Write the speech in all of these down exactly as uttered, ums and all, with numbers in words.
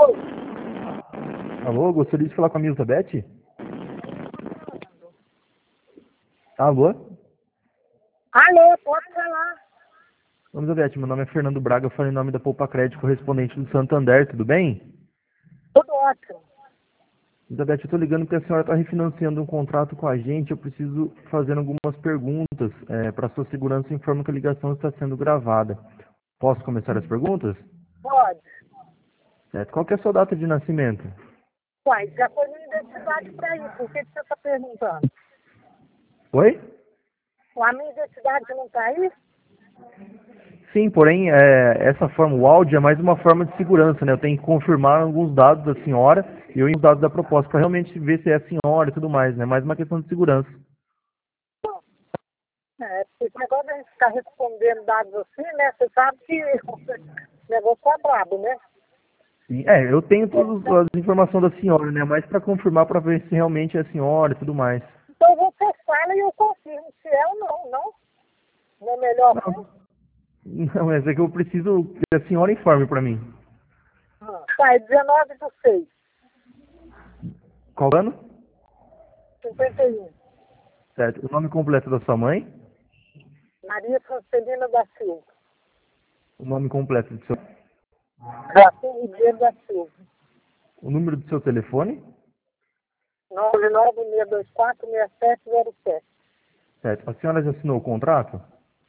Alô, gostaria de falar com a Milta Beth? Alô? Alô, pode falar. Vamos, Beth, meu nome é Fernando Braga, eu falo em nome da Poupa Crédito, correspondente do Santander, tudo bem? Tudo ótimo. Elizabeth, eu estou ligando porque a senhora está refinanciando um contrato com a gente. Eu preciso fazer algumas perguntas. É, para sua segurança, informo que a ligação está sendo gravada. Posso começar as perguntas? Pode. Certo. Qual que é a sua data de nascimento? Uai, já foi minha identidade para isso. Por que que você está perguntando? Oi? A minha identidade não está aí? Sim, porém, é, essa forma, o áudio é mais uma forma de segurança, né? Eu tenho que confirmar alguns dados da senhora e eu os dados da proposta para realmente ver se é a senhora e tudo mais, né? Mais uma questão de segurança. É, porque esse negócio de a gente ficar respondendo dados assim, né? Você sabe que o negócio é brabo, né? Sim, é, eu tenho todas as informações da senhora, né? Mais para confirmar para ver se realmente é a senhora e tudo mais. Então você fala e eu confirmo se é ou não, não? Não é melhor assim? Não, não, mas é que eu preciso que a senhora informe para mim. Ah, tá, é dezenove do seis, Qual ano? cinquenta e um. Certo. O nome completo da sua mãe? Maria Francelina da Silva. O nome completo do seu... Joaquim Ribeiro da Silva. O número do seu telefone? nove nove seis dois quatro seis sete zero sete. Certo. A senhora já assinou o contrato?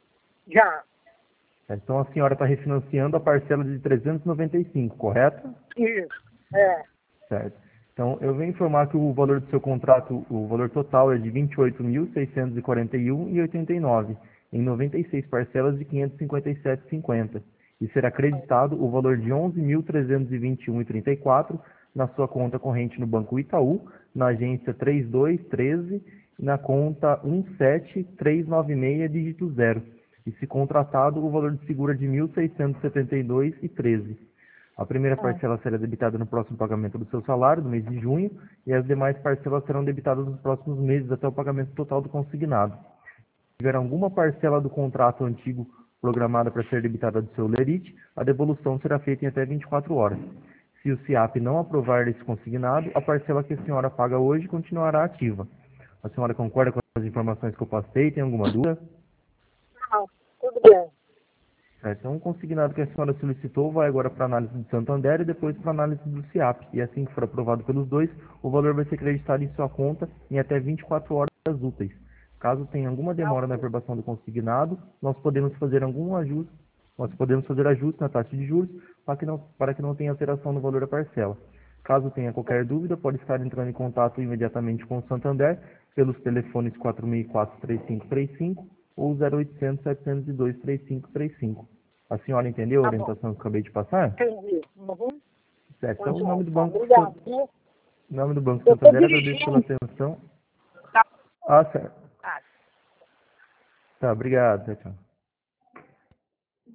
Já. Certo. Então a senhora está refinanciando a parcela de trezentos e noventa e cinco, correto? Isso. É. Certo. Então eu venho informar que o valor do seu contrato, o valor total é de vinte e oito mil seiscentos e quarenta e um reais e oitenta e nove centavos, em noventa e seis parcelas de quinhentos e cinquenta e sete reais e cinquenta centavos. E será acreditado o valor de onze mil trezentos e vinte e um reais e trinta e quatro centavos na sua conta corrente no Banco Itaú, na agência três dois um três e na conta um sete três nove seis dígito zero. E se contratado, o valor de seguro é de mil seiscentos e setenta e dois reais e treze centavos. A primeira Ah, parcela será debitada no próximo pagamento do seu salário, no mês de junho, e as demais parcelas serão debitadas nos próximos meses até o pagamento total do consignado. Se tiver alguma parcela do contrato antigo programada para ser debitada do seu lerite, a devolução será feita em até vinte e quatro horas. Se o SIAP não aprovar esse consignado, a parcela que a senhora paga hoje continuará ativa. A senhora concorda com as informações que eu passei? Tem alguma dúvida? não, tudo bem. Certo. Então, o consignado que a senhora solicitou vai agora para a análise do Santander e depois para a análise do SIAP. E assim que for aprovado pelos dois, o valor vai ser acreditado em sua conta em até vinte e quatro horas úteis. Caso tenha alguma Tá demora na ok. aprovação do consignado, nós podemos fazer algum ajuste, nós podemos fazer ajuste na taxa de juros para que não, para que não tenha alteração no valor da parcela. Caso tenha qualquer dúvida, pode estar entrando em contato imediatamente com o Santander pelos telefones quatro seis quatro, três cinco três cinco ou zero oitocentos, setecentos e dois, três cinco três cinco. A senhora entendeu a Tá bom. orientação que eu acabei de passar? Entendi. Uhum. Certo. Então, em Muito bom. nome do Tá, Banco, obrigado. San- Viu? em nome do Banco Eu estou Santander, agradeço pela dirigindo. atenção. Tá. Ah, certo. Ah, Tá, obrigado. Tchau, tchau.